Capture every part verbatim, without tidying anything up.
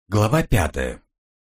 Глава пятая.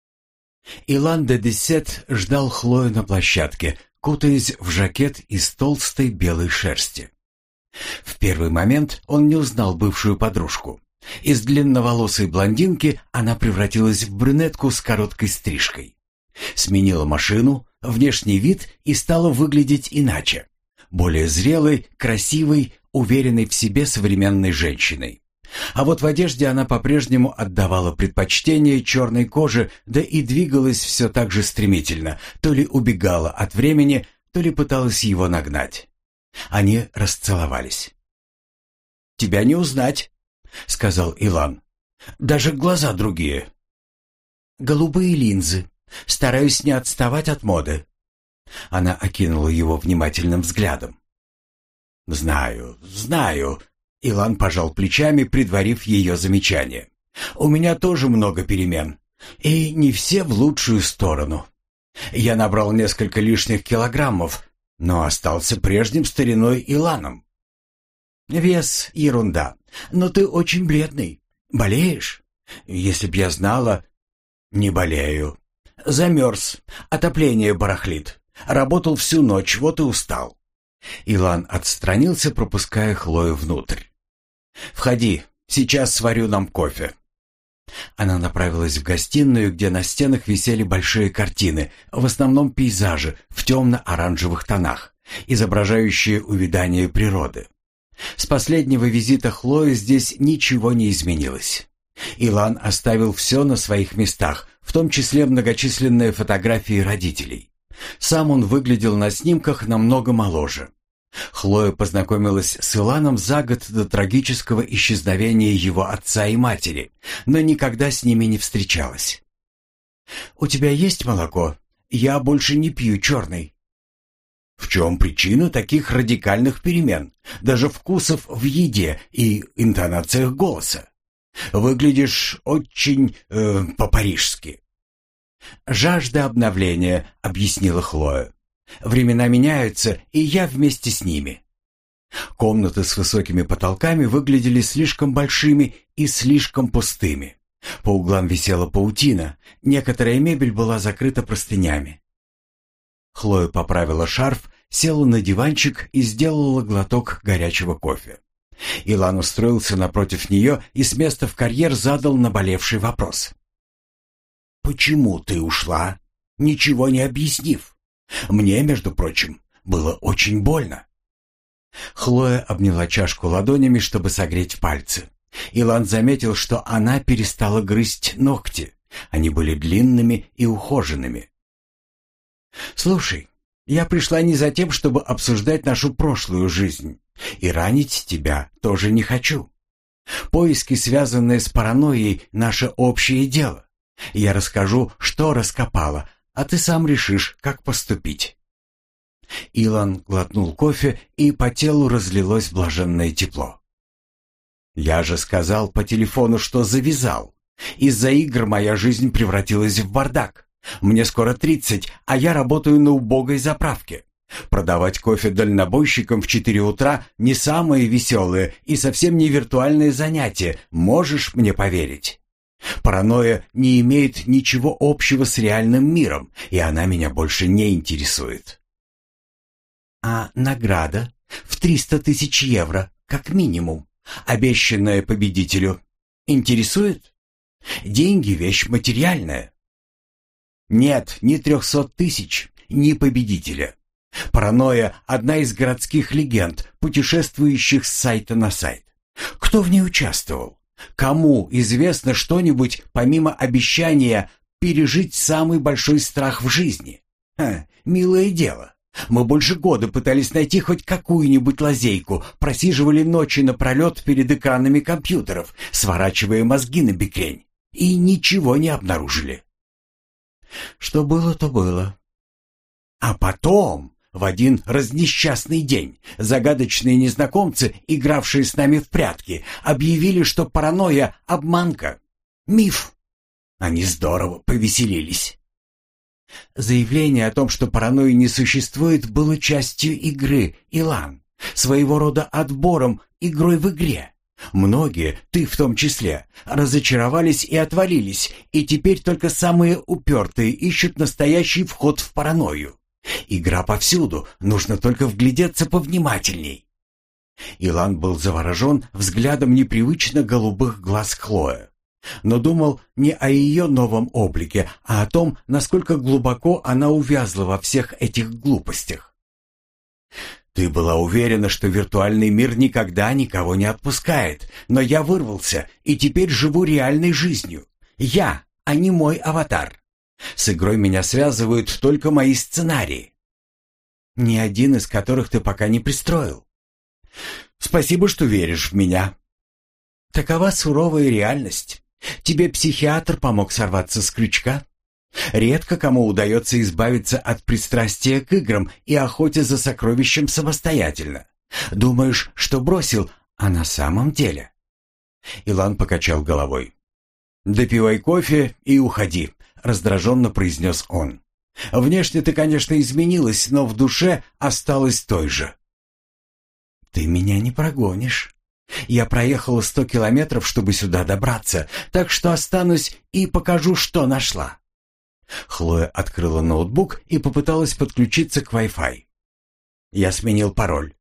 Илан де Десет ждал Хлою на площадке, кутаясь в жакет из толстой белой шерсти. В первый момент он не узнал бывшую подружку. Из длинноволосой блондинки она превратилась в брюнетку с короткой стрижкой. Сменила машину, внешний вид и стала выглядеть иначе. Более зрелой, красивой, уверенной в себе современной женщиной. А вот в одежде она по-прежнему отдавала предпочтение черной коже, да и двигалась все так же стремительно, то ли убегала от времени, то ли пыталась его нагнать. Они расцеловались. «Тебя не узнать», — сказал Илан. «Даже глаза другие». «Голубые линзы. Стараюсь не отставать от моды». Она окинула его внимательным взглядом. «Знаю, знаю», — Илан пожал плечами, предварив ее замечание. «У меня тоже много перемен, и не все в лучшую сторону. Я набрал несколько лишних килограммов, но остался прежним стариной Иланом. Вес — ерунда, но ты очень бледный. Болеешь? Если б я знала...» «Не болею. Замерз, отопление барахлит. Работал всю ночь, вот и устал». Илан отстранился, пропуская Хлою внутрь. «Входи, сейчас сварю нам кофе». Она направилась в гостиную, где на стенах висели большие картины, в основном пейзажи в темно-оранжевых тонах, изображающие увядание природы. С последнего визита Хлои здесь ничего не изменилось. Илан оставил все на своих местах, в том числе многочисленные фотографии родителей. Сам он выглядел на снимках намного моложе. Хлоя познакомилась с Иланом за год до трагического исчезновения его отца и матери, но никогда с ними не встречалась. «У тебя есть молоко? Я больше не пью черный». «В чем причина таких радикальных перемен, даже вкусов в еде и интонациях голоса? Выглядишь очень э, по-парижски». «Жажда обновления», — объяснила Хлоя. «Времена меняются, и я вместе с ними». Комнаты с высокими потолками выглядели слишком большими и слишком пустыми. По углам висела паутина, некоторая мебель была закрыта простынями. Хлоя поправила шарф, села на диванчик и сделала глоток горячего кофе. Илан устроился напротив нее и с места в карьер задал наболевший вопрос. «Почему ты ушла, ничего не объяснив? Мне, между прочим, было очень больно». Хлоя обняла чашку ладонями, чтобы согреть пальцы. Илан заметил, что она перестала грызть ногти. Они были длинными и ухоженными. «Слушай, я пришла не за тем, чтобы обсуждать нашу прошлую жизнь. И ранить тебя тоже не хочу. Поиски, связанные с паранойей, наше общее дело. Я расскажу, что раскопала, а ты сам решишь, как поступить». Илан глотнул кофе, и по телу разлилось блаженное тепло. «Я же сказал по телефону, что завязал. Из-за игр моя жизнь превратилась в бардак. Мне скоро тридцать, а я работаю на убогой заправке. Продавать кофе дальнобойщикам в четыре утра не самое веселое и совсем не виртуальное занятие, можешь мне поверить? Паранойя не имеет ничего общего с реальным миром, и она меня больше не интересует». «А награда в триста тысяч евро, как минимум, обещанная победителю, интересует? Деньги — вещь материальная». «Нет ни трехсот тысяч, ни победителя. Паранойя — одна из городских легенд, путешествующих с сайта на сайт. Кто в ней участвовал? Кому известно что-нибудь, помимо обещания пережить самый большой страх в жизни? Ха, милое дело. Мы больше года пытались найти хоть какую-нибудь лазейку, просиживали ночи напролет перед экранами компьютеров, сворачивая мозги на бекрень, и ничего не обнаружили». «Что было, то было». А потом, в один разнесчастный день, загадочные незнакомцы, игравшие с нами в прятки, объявили, что паранойя — обманка, миф. Они здорово повеселились. Заявление о том, что паранойи не существует, было частью игры, Илан, своего рода отбором, игрой в игре. Многие, ты в том числе, разочаровались и отвалились, и теперь только самые упертые ищут настоящий вход в паранойю. Игра повсюду, нужно только вглядеться повнимательней». Илан был заворожен взглядом непривычно голубых глаз Хлои, но думал не о ее новом облике, а о том, насколько глубоко она увязла во всех этих глупостях. «Ты была уверена, что виртуальный мир никогда никого не отпускает, но я вырвался и теперь живу реальной жизнью. Я, а не мой аватар. С игрой меня связывают только мои сценарии, ни один из которых ты пока не пристроил. Спасибо, что веришь в меня. Такова суровая реальность. Тебе психиатр помог сорваться с крючка. Редко кому удается избавиться от пристрастия к играм и охоте за сокровищем самостоятельно. Думаешь, что бросил, а на самом деле...» Илан покачал головой. «Допивай кофе и уходи», — раздраженно произнес он. «Внешне ты, конечно, изменилась, но в душе осталась той же». «Ты меня не прогонишь. Я проехала сто километров, чтобы сюда добраться, так что останусь и покажу, что нашла». Хлоя открыла ноутбук и попыталась подключиться к Wi-Fi. «Я сменил пароль».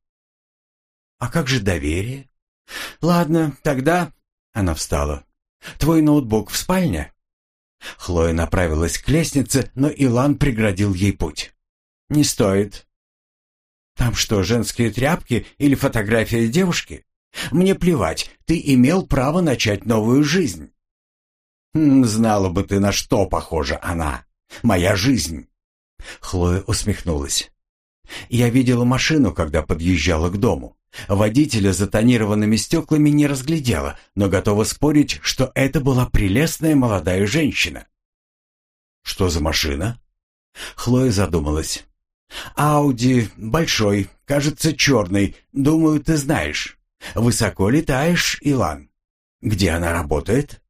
«А как же доверие?» «Ладно, тогда...» Она встала. «Твой ноутбук в спальне?» Хлоя направилась к лестнице, но Илан преградил ей путь. «Не стоит». «Там что, женские тряпки или фотография девушки? Мне плевать, ты имел право начать новую жизнь». «Хм, знала бы ты, на что похожа она. Моя жизнь». Хлоя усмехнулась. «Я видела машину, когда подъезжала к дому. Водителя за тонированными стеклами не разглядела, но готова спорить, что это была прелестная молодая женщина». «Что за машина?» Хлоя задумалась. «Ауди, большой, кажется, черный. Думаю, ты знаешь. Высоко летаешь, Илан. Где она работает?»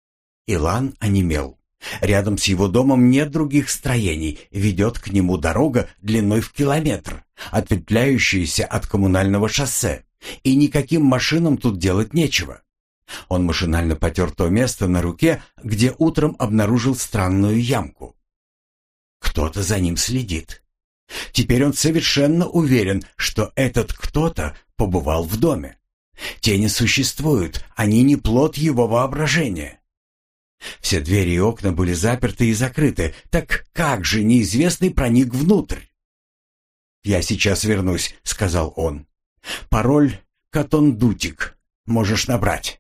Илан онемел. Рядом с его домом нет других строений, ведет к нему дорога длиной в километр, ответвляющаяся от коммунального шоссе, и никаким машинам тут делать нечего. Он машинально потер то место на руке, где утром обнаружил странную ямку. Кто-то за ним следит. Теперь он совершенно уверен, что этот кто-то побывал в доме. Тени существуют, они не плод его воображения. Все двери и окна были заперты и закрыты. Так как же неизвестный проник внутрь? «Я сейчас вернусь», — сказал он. «Пароль Катондутик. Можешь набрать».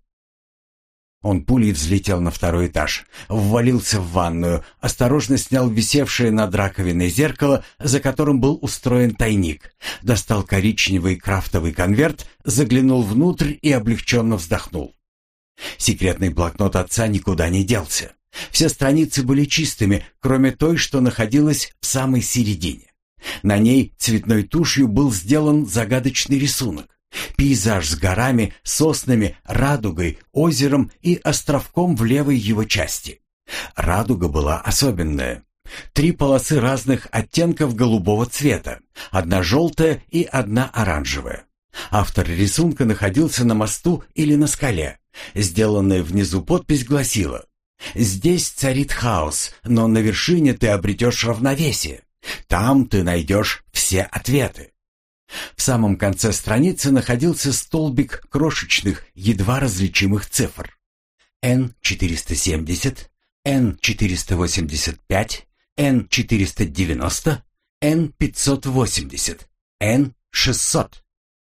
Он пулей взлетел на второй этаж, ввалился в ванную, осторожно снял висевшее над раковиной зеркало, за которым был устроен тайник, достал коричневый крафтовый конверт, заглянул внутрь и облегченно вздохнул. Секретный блокнот отца никуда не делся. Все страницы были чистыми, кроме той, что находилась в самой середине. На ней цветной тушью был сделан загадочный рисунок. Пейзаж с горами, соснами, радугой, озером и островком в левой его части. Радуга была особенная. Три полосы разных оттенков голубого цвета, одна желтая и одна оранжевая. Автор рисунка находился на мосту или на скале. Сделанная внизу подпись гласила: «Здесь царит хаос, но на вершине ты обретешь равновесие. Там ты найдешь все ответы». В самом конце страницы находился столбик крошечных, едва различимых цифр. эн четыреста семьдесят, эн четыреста восемьдесят пять, эн четыреста девяносто, эн пятьсот восемьдесят, эн шестьсот.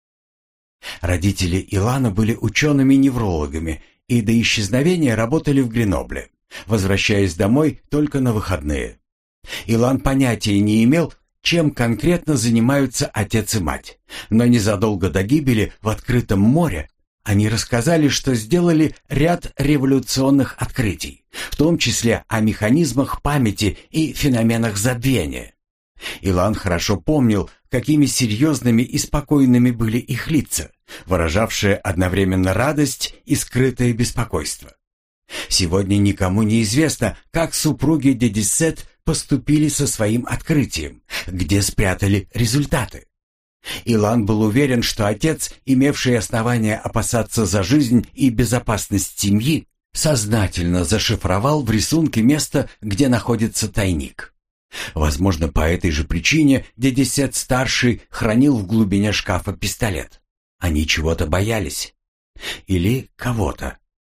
Родители Илана были учеными-неврологами и до исчезновения работали в Гренобле, возвращаясь домой только на выходные. Илан понятия не имел, чем конкретно занимаются отец и мать, но незадолго до гибели в открытом море они рассказали, что сделали ряд революционных открытий, в том числе о механизмах памяти и феноменах забвения. Илан хорошо помнил, какими серьезными и спокойными были их лица, выражавшие одновременно радость и скрытое беспокойство. Сегодня никому не известно, как супруги Дедисет поступили со своим открытием, где спрятали результаты. Илан был уверен, что отец, имевший основания опасаться за жизнь и безопасность семьи, сознательно зашифровал в рисунке место, где находится тайник. Возможно, по этой же причине дядя Сет-старший хранил в глубине шкафа пистолет. Они чего-то боялись. Или кого-то.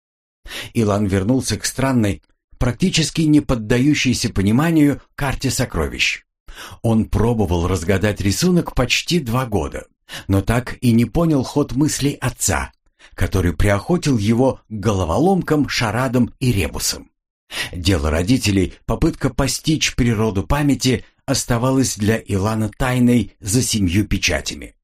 Илан вернулся к странной, практически не поддающейся пониманию карте сокровищ. Он пробовал разгадать рисунок почти два года, но так и не понял ход мыслей отца, который приохотил его к головоломкам, шарадам и ребусам. Дело родителей, попытка постичь природу памяти, оставалась для Илана тайной за семью печатями.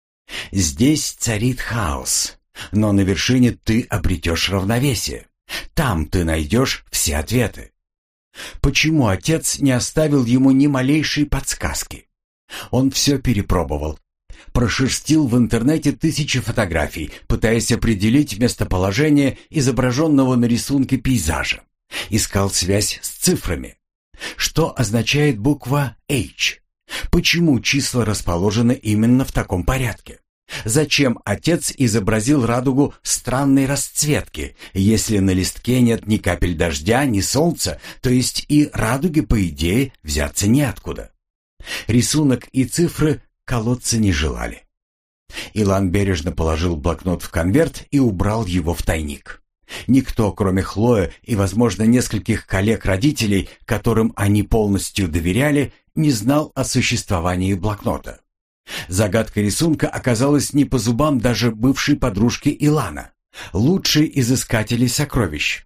Здесь царит хаос, но на вершине ты обретешь равновесие. Там ты найдешь все ответы. Почему отец не оставил ему ни малейшей подсказки? Он все перепробовал. Прошерстил в интернете тысячи фотографий, пытаясь определить местоположение изображенного на рисунке пейзажа. Искал связь с цифрами. Что означает буква H? Почему числа расположены именно в таком порядке? Зачем отец изобразил радугу странной расцветки, если на листке нет ни капель дождя, ни солнца, то есть и радуги, по идее, взяться неоткуда? Рисунок и цифры колоться не желали. Илан бережно положил блокнот в конверт и убрал его в тайник. Никто, кроме Хлои и, возможно, нескольких коллег-родителей, которым они полностью доверяли, не знал о существовании блокнота. Загадка рисунка оказалась не по зубам даже бывшей подружке Илана, лучшей из искателей сокровищ.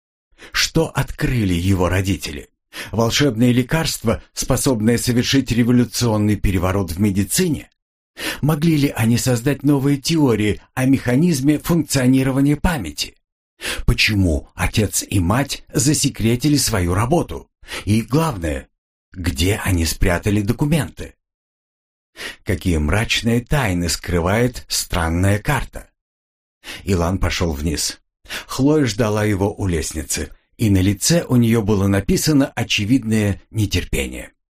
Что открыли его родители? Волшебное лекарство, способное совершить революционный переворот в медицине? Могли ли они создать новые теории о механизме функционирования памяти? Почему отец и мать засекретили свою работу? И главное, где они спрятали документы? Какие мрачные тайны скрывает странная карта? Илан пошел вниз. Хлоя ждала его у лестницы, и на лице у нее было написано очевидное нетерпение.